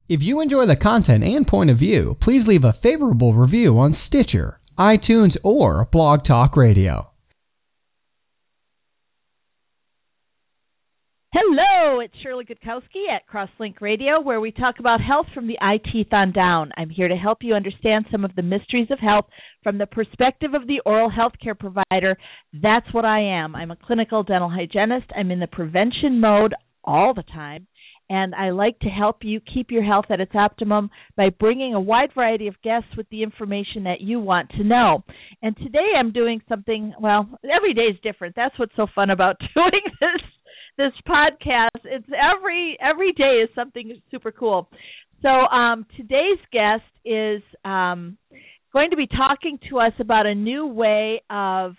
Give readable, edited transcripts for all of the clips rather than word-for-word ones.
If you enjoy the content and point of view, please leave a favorable review on Stitcher, iTunes, or Blog Talk Radio. Hello, it's Shirley Gutkowski at Crosslink Radio, where we talk about health from the eye teeth on down. I'm here to help you understand some of the mysteries of health from the perspective of the oral health care provider. That's what I am. I'm a clinical dental hygienist. I'm in the prevention mode all the time, and I like to help you keep your health at its optimum by bringing a wide variety of guests with the information that you want to know. And today I'm doing something, well, every day is different. That's what's so fun about doing this podcast. It's every day is something super cool. So today's guest is going to be talking to us about a new way of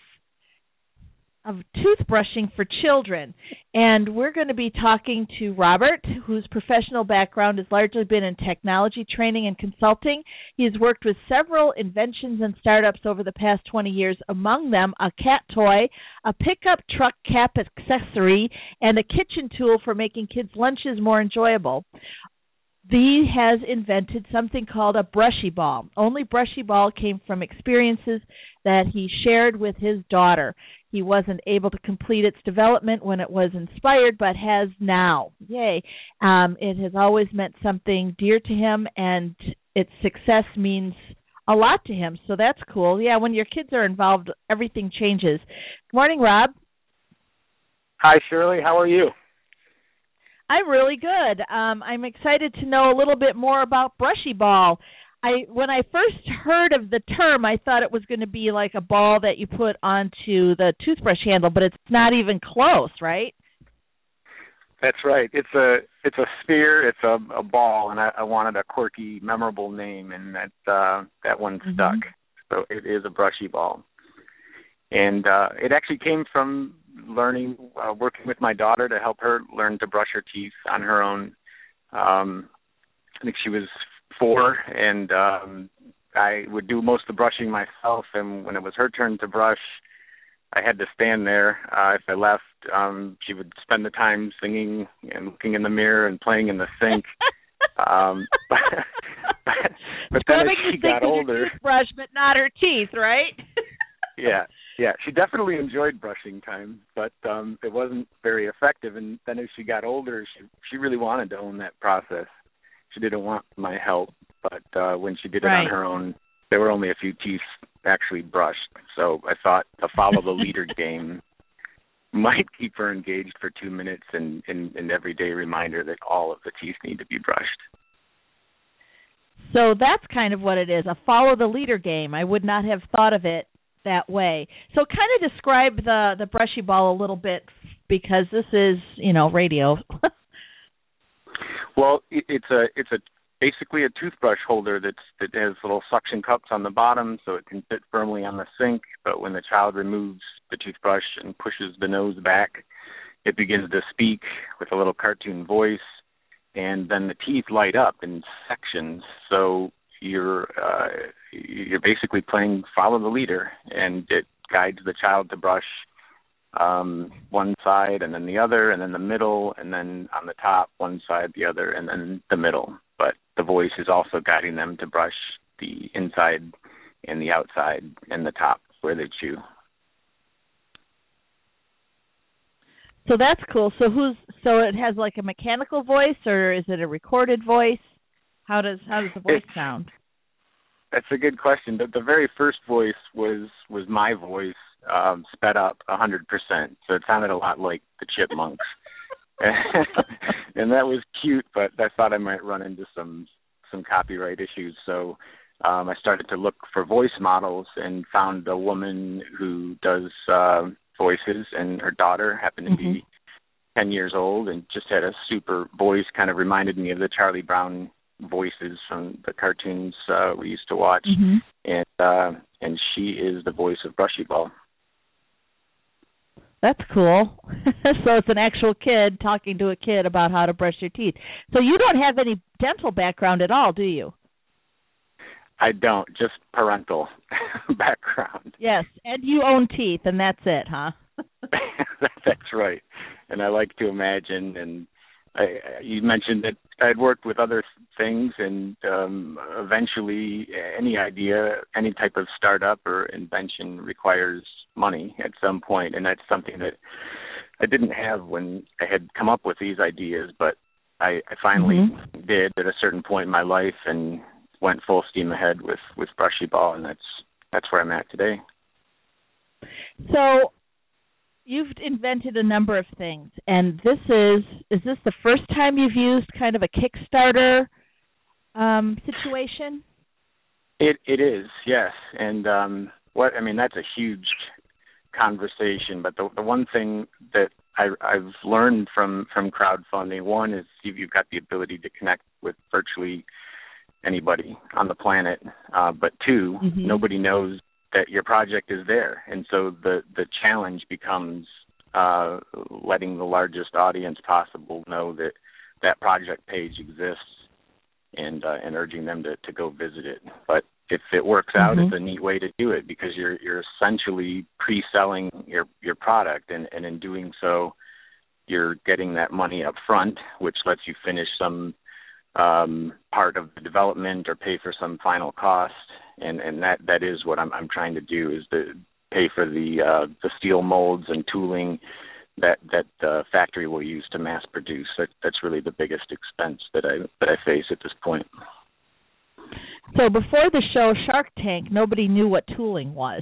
toothbrushing for children. And we're going to be talking to Robert, whose professional background has largely been in technology training and consulting. He's worked with several inventions and startups over the past 20 years, among them a cat toy, a pickup truck cap accessory, and a kitchen tool for making kids' lunches more enjoyable. He has invented something called a brushy ball. Only brushy ball came from experiences that he shared with his daughter. He wasn't able to complete its development when it was inspired, but has now. Yay. It has always meant something dear to him, and its success means a lot to him. So that's cool. Yeah, when your kids are involved, everything changes. Good morning, Rob. Hi, Shirley. How are you? I'm really good. I'm excited to know a little bit more about brushy ball. When I first heard of the term, I thought it was going to be like a ball that you put onto the toothbrush handle, but it's not even close, right? That's right. It's a sphere. It's a ball, and I wanted a quirky, memorable name, and that one stuck. So it is a brushy ball, and it actually came from learning, working with my daughter to help her learn to brush her teeth on her own. I think she was 4, and I would do most of the brushing myself, and when it was her turn to brush, I had to stand there. If I left, she would spend the time singing and looking in the mirror and playing in the sink. But then as she got older, toothbrush, but not her teeth, right? Yeah, she definitely enjoyed brushing time, but it wasn't very effective. And then as she got older, she really wanted to own that process. She didn't want my help, but when she did it on her own, there were only a few teeth actually brushed. So I thought the follow the leader game might keep her engaged for 2 minutes and an everyday reminder that all of the teeth need to be brushed. So that's kind of what it is, a follow the leader game. I would not have thought of it that way. So kind of describe the brushy ball a little bit, because this is, radio. Well, it's basically a toothbrush holder that has little suction cups on the bottom, so it can fit firmly on the sink. But when the child removes the toothbrush and pushes the nose back, it begins to speak with a little cartoon voice, and then the teeth light up in sections. So you're basically playing follow the leader, and it guides the child to brush one side and then the other and then the middle, and then on the top one side, the other, and then the middle. But the voice is also guiding them to brush the inside and the outside and the top where they chew. So that's cool. So it has like a mechanical voice, or is it a recorded voice? How does the voice sound? That's a good question. The very first voice was my voice, sped up 100%. So it sounded a lot like the Chipmunks. And that was cute, but I thought I might run into some copyright issues. So I started to look for voice models and found a woman who does voices, and her daughter happened to be 10 years old and just had a super voice, kind of reminded me of the Charlie Brown voices from the cartoons we used to watch. And she is the voice of Brushy Ball. That's cool. So it's an actual kid talking to a kid about how to brush your teeth. So you don't have any dental background at all, do you? I don't, just parental background. Yes, and you own teeth, and that's it, huh? That's right. And I like to imagine and you mentioned that I'd worked with other things, and eventually any idea, any type of startup or invention requires money at some point, and that's something that I didn't have when I had come up with these ideas, but I finally did at a certain point in my life and went full steam ahead with Brushy Ball, and that's where I'm at today. So you've invented a number of things, and is this the first time you've used kind of a Kickstarter situation? It is, yes. And that's a huge conversation, but the one thing that I've learned from crowdfunding, one is you've got the ability to connect with virtually anybody on the planet, but two, nobody knows that your project is there, and so the challenge becomes letting the largest audience possible know that project page exists, and urging them to go visit it. But if it works out, it's a neat way to do it, because you're essentially pre-selling your product, and in doing so, you're getting that money up front, which lets you finish some part of the development or pay for some final cost, and that is what I'm trying to do, is to pay for the steel molds and tooling that the factory will use to mass produce. That's really the biggest expense that I face at this point. So before the show Shark Tank, nobody knew what tooling was.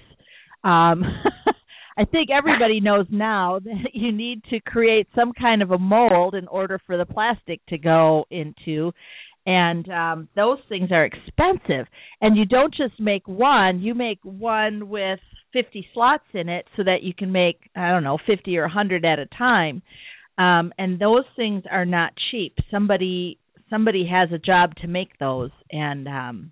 I think everybody knows now that you need to create some kind of a mold in order for the plastic to go into, and those things are expensive. And you don't just make one, you make one with 50 slots in it so that you can make, 50 or 100 at a time. And those things are not cheap. Somebody has a job to make those, and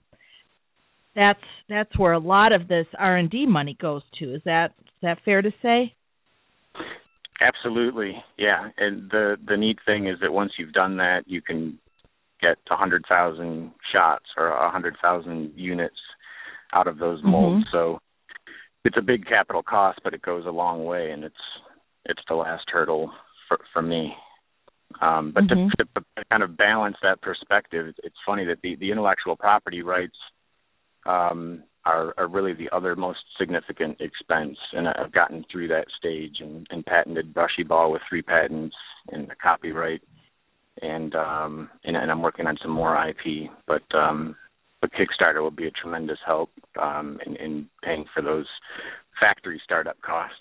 that's where a lot of this R&D money goes to. Is that fair to say? Absolutely, yeah. And the neat thing is that once you've done that, you can get 100,000 shots or 100,000 units out of those molds. So it's a big capital cost, but it goes a long way, and it's the last hurdle for me. But to kind of balance that perspective, it's funny that the intellectual property rights are really the other most significant expense, and I've gotten through that stage and patented Brushy Ball with 3 patents and a copyright, and I'm working on some more IP. But Kickstarter will be a tremendous help in paying for those factory startup costs.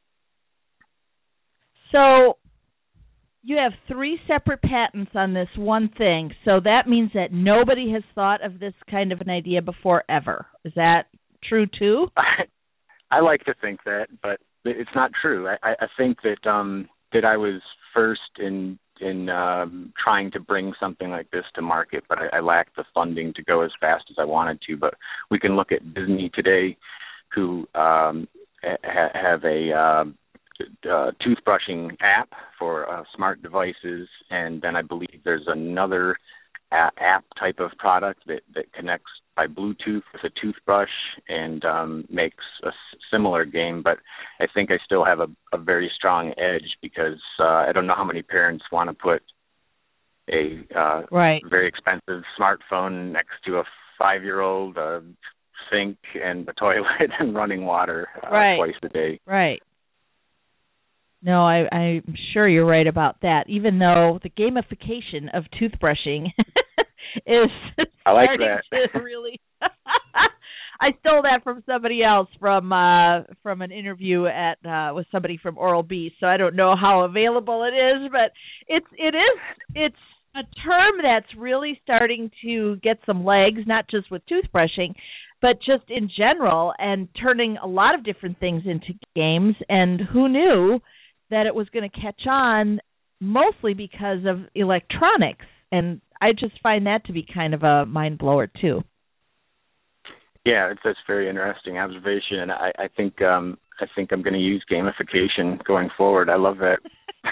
So you have 3 separate patents on this one thing, so that means that nobody has thought of this kind of an idea before ever. Is that true too? I like to think that, but it's not true. I think that I was first in trying to bring something like this to market, but I lacked the funding to go as fast as I wanted to. But we can look at Disney today, who have a toothbrushing app for smart devices, and then I believe there's another app type of product that connects by Bluetooth with a toothbrush and makes a similar game. But I think I still have a very strong edge, because I don't know how many parents want to put a very expensive smartphone next to a 5-year-old sink and a toilet and running water twice a day. Right. No, I'm sure you're right about that, even though the gamification of toothbrushing is starting to really I stole that from somebody else from an interview with somebody from Oral-B, so I don't know how available it is, but it's a term that's really starting to get some legs, not just with toothbrushing, but just in general, and turning a lot of different things into games. And who knew that it was going to catch on, mostly because of electronics. And I just find that to be kind of a mind blower too. Yeah, that's a very interesting observation, and I think I'm going to use gamification going forward. I love that.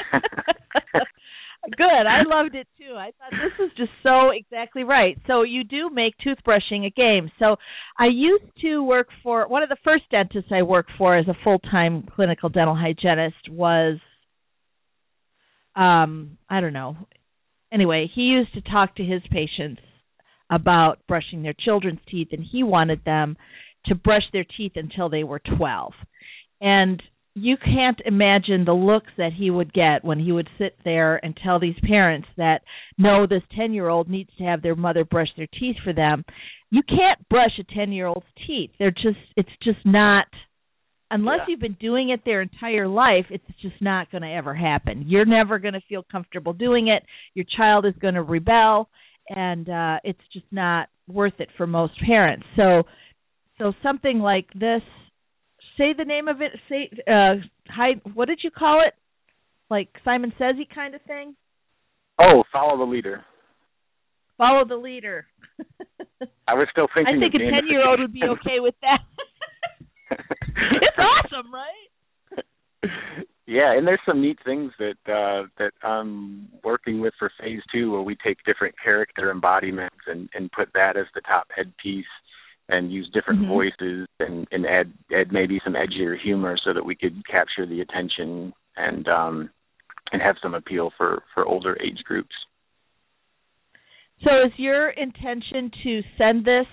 Good. I loved it too. I thought this was just so exactly right. So you do make toothbrushing a game. So I used to work for one of the first dentists I worked for as a full-time clinical dental hygienist was, anyway, he used to talk to his patients about brushing their children's teeth, and he wanted them to brush their teeth until they were 12. And you can't imagine the looks that he would get when he would sit there and tell these parents that, no, this 10-year-old needs to have their mother brush their teeth for them. You can't brush a 10-year-old's teeth. It's just not, unless you've been doing it their entire life, it's just not going to ever happen. You're never going to feel comfortable doing it. Your child is going to rebel, and it's just not worth it for most parents. So something like this, say the name of it, what did you call it? Like Simon Says-y kind of thing? Oh, Follow the Leader. Follow the Leader. I was still thinking. I think a 10-year-old would be okay with that. It's awesome, right? Yeah, and there's some neat things that I'm working with for phase 2, where we take different character embodiments and put that as the top headpiece, and use different voices and add maybe some edgier humor so that we could capture the attention and have some appeal for older age groups. So is your intention to send this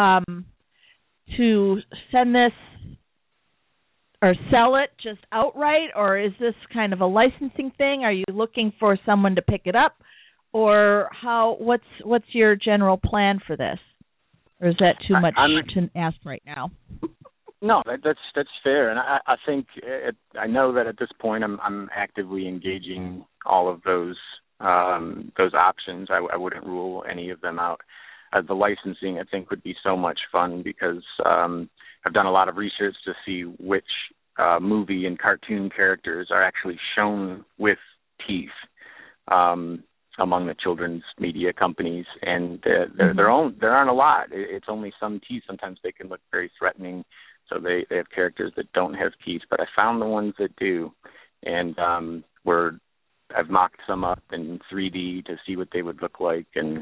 or sell it just outright, or is this kind of a licensing thing? Are you looking for someone to pick it up, or what's your general plan for this? Or is that too much to ask right now? No, that's fair, and I think I know that at this point I'm actively engaging all of those options. I wouldn't rule any of them out. The licensing, I think, would be so much fun because I've done a lot of research to see which movie and cartoon characters are actually shown with teeth among the children's media companies, and there aren't a lot. It's only some teeth. Sometimes they can look very threatening, so they have characters that don't have teeth. But I found the ones that do, and I've mocked some up in 3D to see what they would look like, and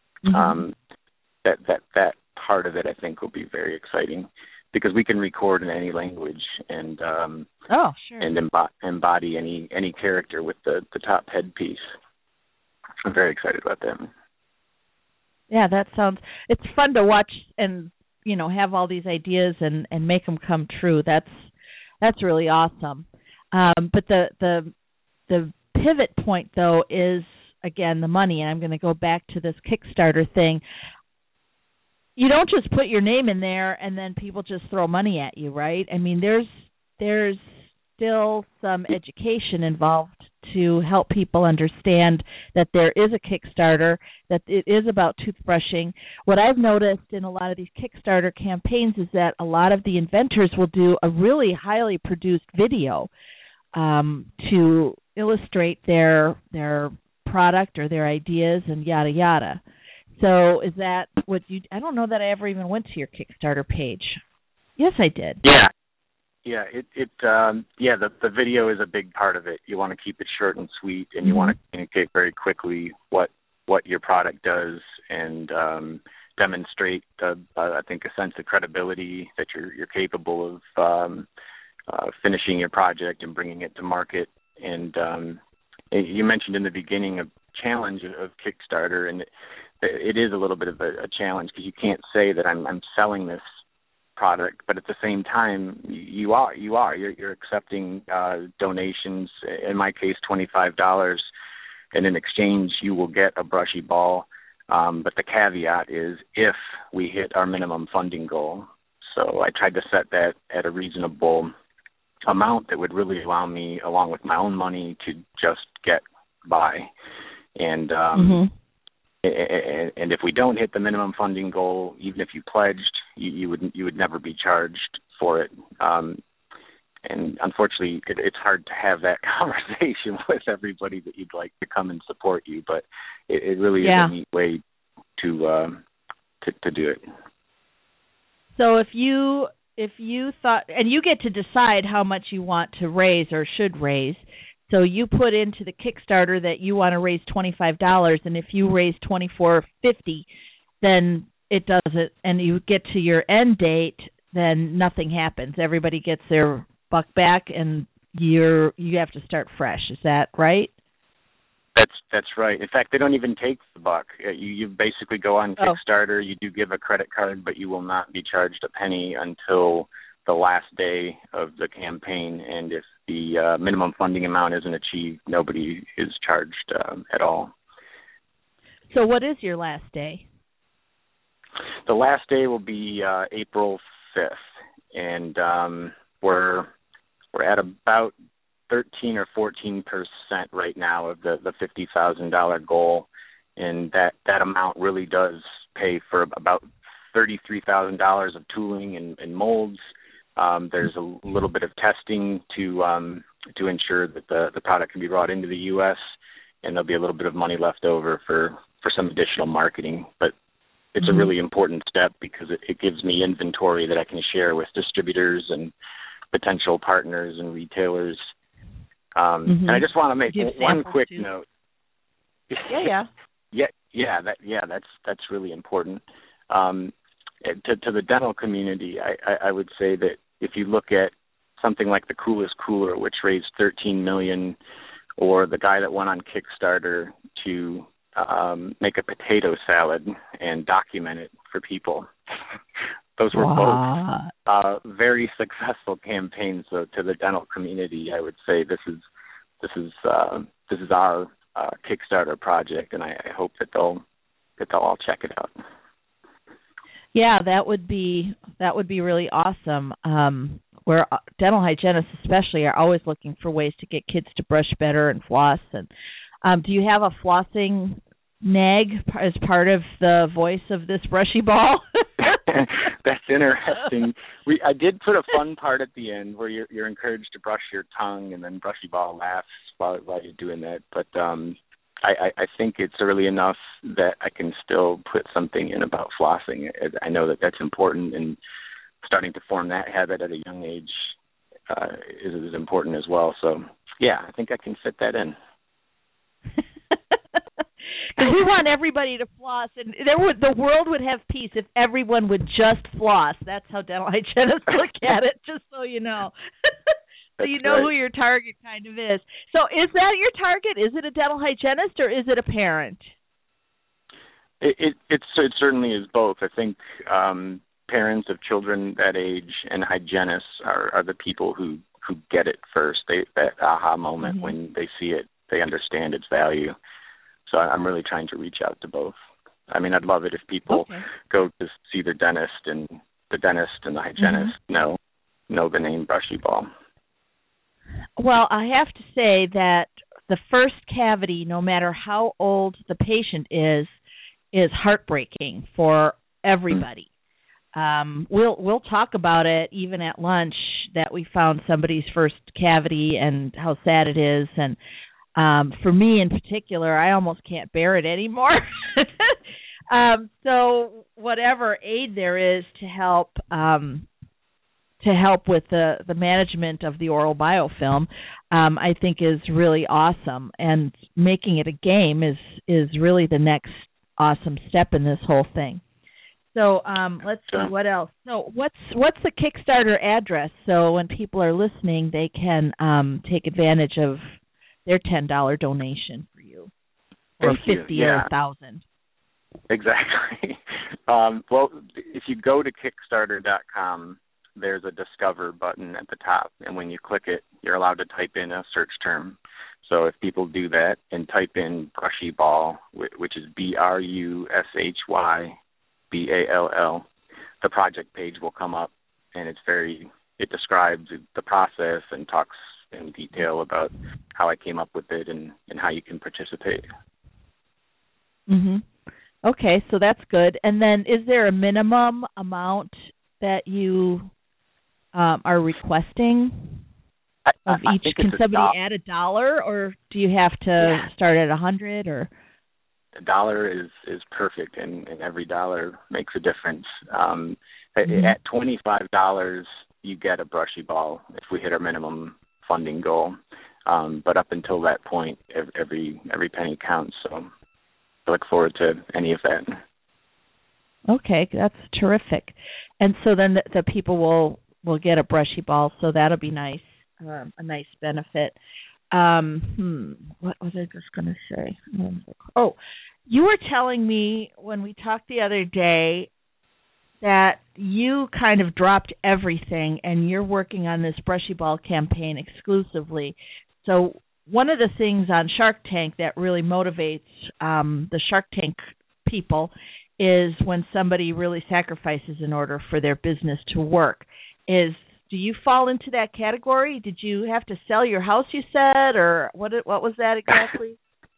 that part of it I think will be very exciting because we can record in any language and and embody any character with the top headpiece. I'm very excited about that. Yeah, it's fun to watch and, have all these ideas and make them come true. That's really awesome. But the pivot point, though, is, again, the money. And I'm going to go back to this Kickstarter thing. You don't just put your name in there and then people just throw money at you, right? I mean, there's still some education involved to help people understand that there is a Kickstarter, that it is about toothbrushing. What I've noticed in a lot of these Kickstarter campaigns is that a lot of the inventors will do a really highly produced video to illustrate their product or their ideas and yada yada. So is that what I don't know that I ever even went to your Kickstarter page. Yes, I did. Yeah. Yeah, the video is a big part of it. You want to keep it short and sweet, and you want to communicate very quickly what your product does, and demonstrate I think a sense of credibility that you're capable of finishing your project and bringing it to market. And you mentioned in the beginning a challenge of Kickstarter, and it is a little bit of a challenge because you can't say that I'm selling this product, but at the same time you're accepting donations, in my case $25, and in exchange you will get a brushy ball, but the caveat is if we hit our minimum funding goal. So I tried to set that at a reasonable amount that would really allow me, along with my own money, to just get by. And and if we don't hit the minimum funding goal, even if you pledged, you would never be charged for it. And unfortunately, it's hard to have that conversation with everybody that you'd like to come and support you. But it really is a neat way to do it. So if you thought, and you get to decide how much you want to raise or should raise. So you put into the Kickstarter that you want to raise $25, and if you raise $24.50, then it does it, and you get to your end date, then nothing happens. Everybody gets their buck back, and you have to start fresh. Is that right? That's right. In fact, they don't even take the buck. You basically go on Kickstarter. You do give a credit card, but you will not be charged a penny until the last day of the campaign. And if the minimum funding amount isn't achieved, nobody is charged at all. So what is your last day? The last day will be April 5th, and we're at about 13 or 14% right now of the $50,000 goal, and that amount really does pay for about $33,000 of tooling and molds. There's a little bit of testing to ensure that the product can be brought into the U.S., and there'll be a little bit of money left over for some additional marketing. But it's a really important step because it gives me inventory that I can share with distributors and potential partners and retailers. And I just want to make one quick note. That's really important. To the dental community, I would say that if you look at something like the Coolest Cooler, which raised $13 million, or the guy that went on Kickstarter to make a potato salad and document it for people. Those were both very successful campaigns. So to the dental community, I would say this is our Kickstarter project, and I hope that they'll all check it out. Yeah, that would be really awesome. Where dental hygienists especially are always looking for ways to get kids to brush better and floss. And do you have a flossing nag as part of the voice of this brushy ball? That's interesting. I did put a fun part at the end where you're encouraged to brush your tongue, and then Brushy Ball laughs while you're doing that. But I think it's early enough that I can still put something in about flossing. I know that that's important, and starting to form that habit at a young age is important as well. So, yeah, I think I can fit that in. Because we want everybody to floss, and the world would have peace if everyone would just floss. That's how dental hygienists look at it, just so you know. So you know who your target kind of is. So is that your target? Is it a dental hygienist, or is it a parent? It certainly is both. I think parents of children that age and hygienists are the people who get it first. That aha moment when they see it, they understand its value. So I'm really trying to reach out to both. I mean, I'd love it if people go to see the dentist and the hygienist know the name Brushy Ball. Well, I have to say that the first cavity, no matter how old the patient is heartbreaking for everybody. We'll talk about it even at lunch, that we found somebody's first cavity and how sad it is. And for me in particular, I almost can't bear it anymore. So whatever aid there is to help with the management of the oral biofilm, I think is really awesome. And making it a game is really the next awesome step in this whole thing. So let's see what else. So what's the Kickstarter address, so when people are listening, they can take advantage of their $10 donation for you, or $50 or $1,000. Exactly. Well, if you go to Kickstarter.com, there's a Discover button at the top, and when you click it, you're allowed to type in a search term. So if people do that and type in Brushy Ball, which is BRUSHYBALL, the project page will come up, and it describes the process and talks in detail about how I came up with it and how you can participate. Okay, so that's good. And then is there a minimum amount that you are requesting of each? Can somebody add $1, or do you have to start at 100? Or $1 is perfect, and every dollar makes a difference. At $25, you get a Brushy Ball if we hit our minimum funding goal. But up until that point, every penny counts. So I look forward to any of that. Okay, that's terrific. And so then the people will get a Brushy Ball, so that'll be nice, a nice benefit. What was I just going to say? Oh, you were telling me when we talked the other day that you kind of dropped everything and you're working on this Brushy Ball campaign exclusively. So one of the things on Shark Tank that really motivates the Shark Tank people is when somebody really sacrifices in order for their business to work. Do you fall into that category? Did you have to sell your house, you said, or what was that exactly?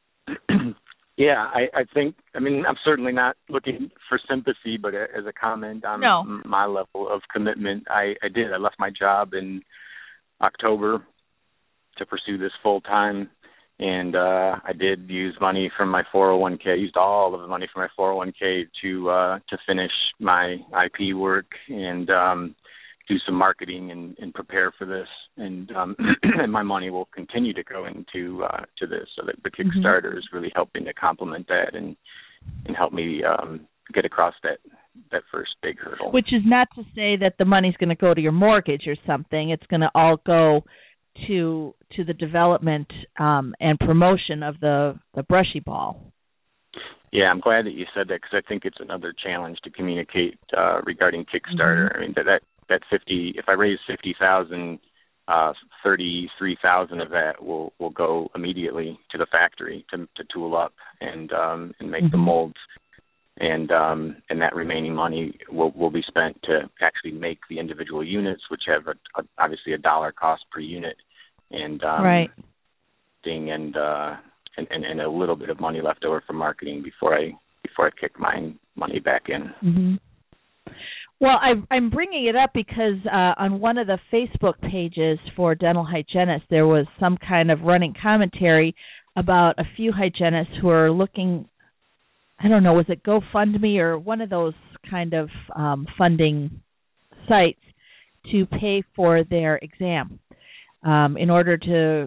Yeah, I think, I'm certainly not looking for sympathy, but as a comment on my level of commitment, I did. I left my job in October to pursue this full time, and I did use money from my 401k. I used all of the money from my 401k to finish my IP work and do some marketing and prepare for this, and and my money will continue to go into to this, so that the Kickstarter is really helping to complement that and help me get across that first big hurdle. Which is not to say that the money's going to go to your mortgage or something. It's going to all go to the development and promotion of the Brushy Ball. Yeah, I'm glad that you said that, because I think it's another challenge to communicate regarding Kickstarter. I mean, that 50, if I raise 50,000, 33,000 of that will go immediately to the factory to tool up and make the molds, and that remaining money will be spent to actually make the individual units, which have obviously a dollar cost per unit, and right. And a little bit of money left over for marketing before I kick my money back in. Mm-hmm. Well, I'm bringing it up because on one of the Facebook pages for dental hygienists, there was some kind of running commentary about a few hygienists who are looking, I don't know, was it GoFundMe or one of those kind of funding sites to pay for their exam. In order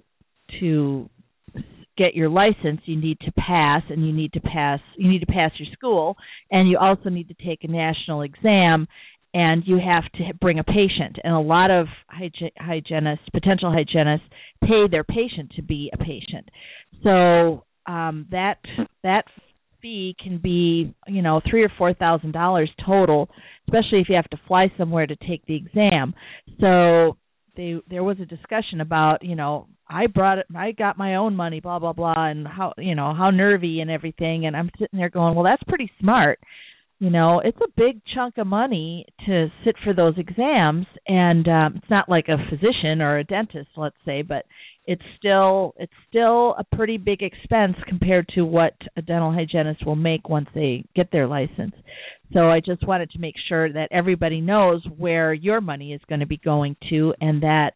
to get your license, you need to pass, and you need to pass your school, and you also need to take a national exam, and you have to bring a patient. And a lot of potential hygienists, pay their patient to be a patient. So that fee can be, $3,000 or $4,000 total, especially if you have to fly somewhere to take the exam. So there was a discussion about, I got my own money, blah, blah, blah, and how nervy and everything. And I'm sitting there going, well, that's pretty smart. It's a big chunk of money to sit for those exams. And it's not like a physician or a dentist, let's say, but it's still a pretty big expense compared to what a dental hygienist will make once they get their license. So I just wanted to make sure that everybody knows where your money is going to be going to, and that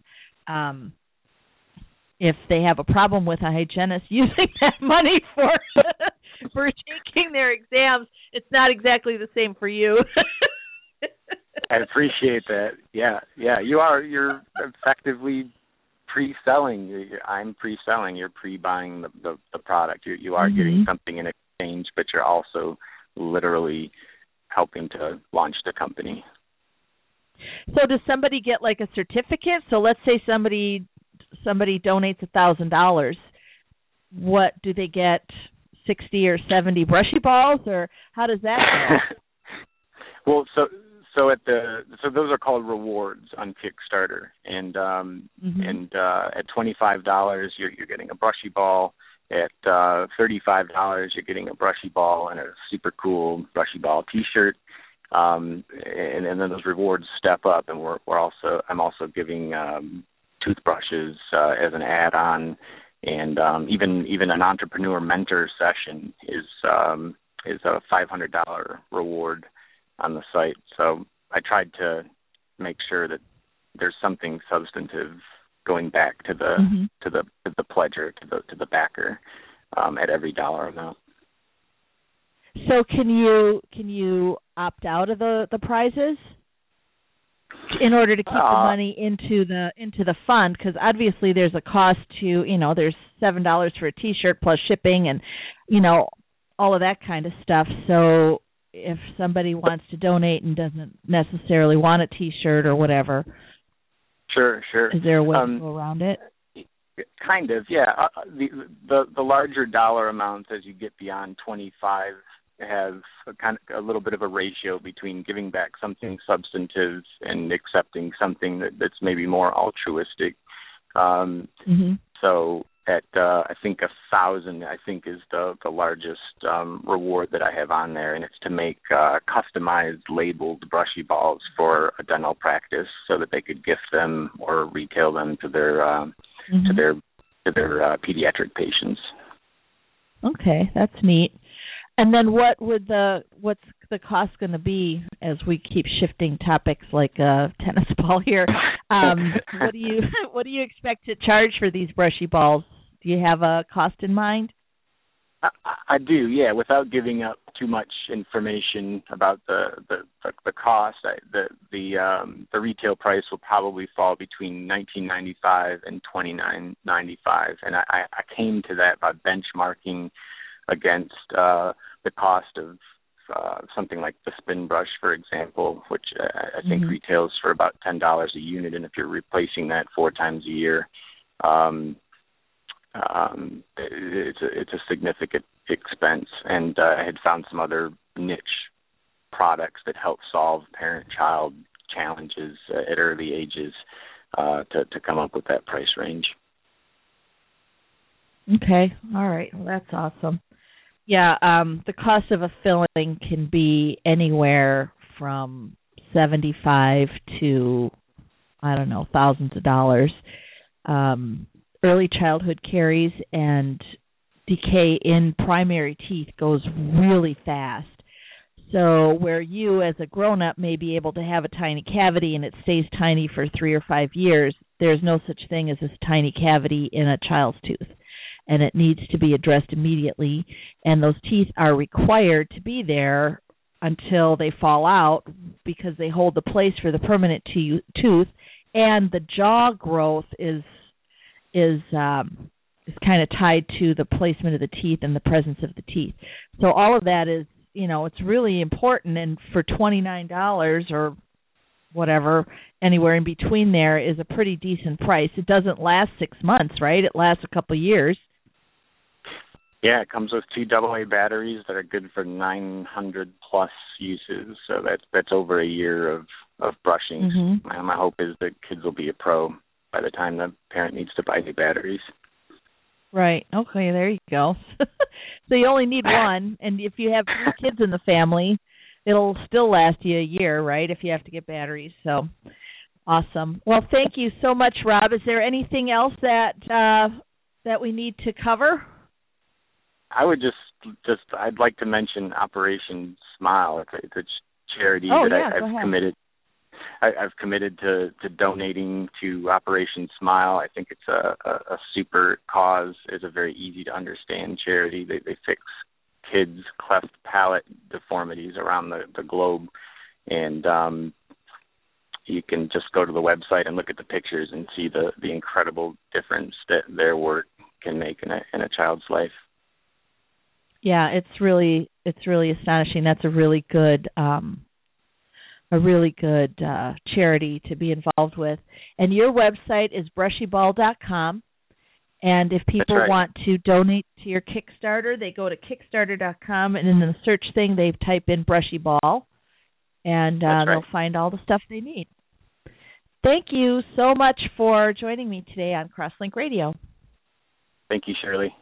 if they have a problem with a hygienist using that money for taking their exams, it's not exactly the same for you. I appreciate that. Yeah. You're effectively pre-selling. I'm pre-selling. You're pre-buying the product. You are getting something in exchange, but you're also literally helping to launch the company. So does somebody get like a certificate? So let's say somebody donates $1,000. What do they get? 60 or 70 Brushy Balls, or how does that go? Well, so those are called rewards on Kickstarter, and at $25 you're getting a Brushy Ball. At $35 you're getting a Brushy Ball and a super cool Brushy Ball T-shirt. And then those rewards step up, and I'm also giving toothbrushes as an add-on, and even an entrepreneur mentor session is a $500 reward on the site. So I tried to make sure that there's something substantive going back to the pledger, to the backer, at every dollar amount. So can you opt out of the prizes in order to keep the money into the fund? Because obviously there's a cost to, there's $7 for a T-shirt plus shipping and all of that kind of stuff. So if somebody wants to donate and doesn't necessarily want a T-shirt or whatever, sure, is there a way to go around it? Kind of, yeah. The larger dollar amounts as you get beyond 25 have a little bit of a ratio between giving back something substantive and accepting something that's maybe more altruistic. So at I think 1,000, I think is the largest reward that I have on there, and it's to make customized labeled brushy balls for a dental practice so that they could gift them or retail them to their pediatric patients. Okay, that's neat. And then what's the cost going to be as we keep shifting topics like a tennis ball here? What do you expect to charge for these brushy balls? Do you have a cost in mind? I do, yeah. Without giving up too much information about the cost, the retail price will probably fall between $19.95 and $29.95, and I came to that by benchmarking against the cost of something like the spin brush, for example, which I think retails for about $10 a unit, and if you're replacing that 4 times a year, it's a significant expense. And I had found some other niche products that help solve parent-child challenges at early ages to come up with that price range. Okay, all right, well, that's awesome. Yeah, the cost of a filling can be anywhere from $75 to, I don't know, thousands of dollars. Early childhood caries and decay in primary teeth goes really fast. So where you as a grown-up may be able to have a tiny cavity and it stays tiny for 3 or 5 years, there's no such thing as this tiny cavity in a child's tooth. And it needs to be addressed immediately, and those teeth are required to be there until they fall out because they hold the place for the permanent tooth, and the jaw growth is kind of tied to the placement of the teeth and the presence of the teeth. So all of that is, it's really important, and for $29 or whatever, anywhere in between there is a pretty decent price. It doesn't last 6 months, right? It lasts a couple of years. Yeah, it comes with 2 AA batteries that are good for 900 plus uses. So that's over a year of brushing. My hope is that kids will be a pro by the time the parent needs to buy new batteries. Right. Okay, there you go. So you only need one, and if you have 3 kids in the family, it'll still last you a year, right, if you have to get batteries. So awesome. Well, thank you so much, Rob. Is there anything else that we need to cover? I would I'd like to mention Operation Smile. It's a charity I've committed. I've committed to donating to Operation Smile. I think it's a super cause. It's a very easy to understand charity. They fix kids' cleft palate deformities around the globe, and you can just go to the website and look at the pictures and see the incredible difference that their work can make in a child's life. Yeah, it's really astonishing. That's a really good charity to be involved with. And your website is brushyball.com. And if people want to donate to your Kickstarter, they go to kickstarter.com, and in the search thing, they type in Brushy Ball, and they'll find all the stuff they need. Thank you so much for joining me today on Crosslink Radio. Thank you, Shirley.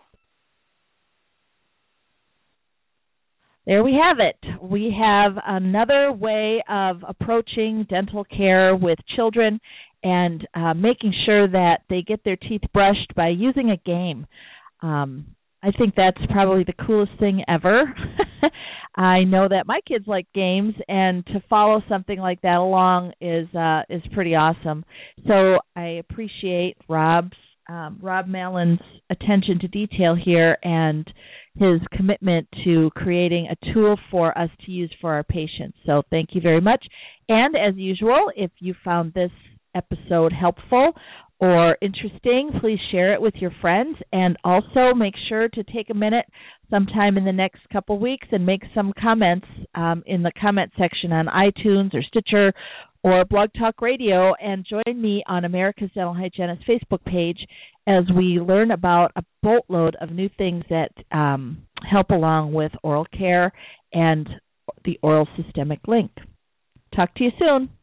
There we have it. We have another way of approaching dental care with children and making sure that they get their teeth brushed by using a game. I think that's probably the coolest thing ever. I know that my kids like games, and to follow something like that along is pretty awesome. So I appreciate Rob Mallon's attention to detail here and his commitment to creating a tool for us to use for our patients. So thank you very much. And as usual, if you found this episode helpful or interesting, please share it with your friends, and also make sure to take a minute sometime in the next couple weeks and make some comments in the comment section on iTunes or Stitcher or Blog Talk Radio, and join me on America's Dental Hygienist Facebook page as we learn about a boatload of new things that help along with oral care and the oral systemic link. Talk to you soon.